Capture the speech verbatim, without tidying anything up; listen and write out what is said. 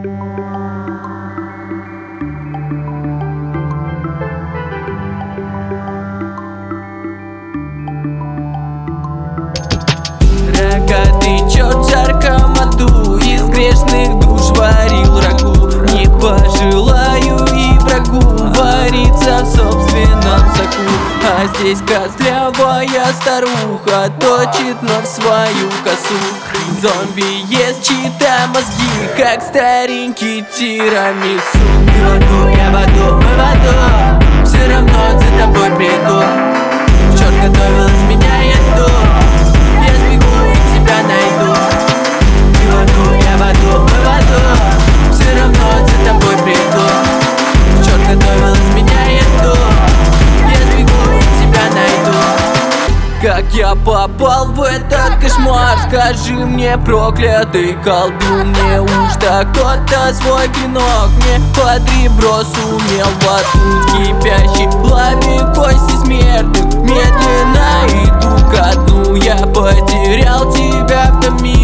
Рогатый черт в жарком аду из грешных душ варил рагу. Не пожелаю и врагу вариться в собственном соку. А здесь костлявая старуха точит нож свою косу. Зомби ест чьи-то мозги, как старенький тирамису. Ты в аду, я в аду, мы в аду, все равно за тобой приду. Черт готовилась меня еду, я сбегу и тебя найду. Ты в аду, я в аду, мы в аду, все равно за тобой приду. Черт готовилась меня еду, я сбегу и тебя найду. Как я попал в этот кошмар, скажи мне, проклятый колдун. Неужто кто-то свой клинок мне под ребро сумел воткнуть? Кипящий пламя кости смертных медленно иду ко дну. Я потерял тебя в том мире.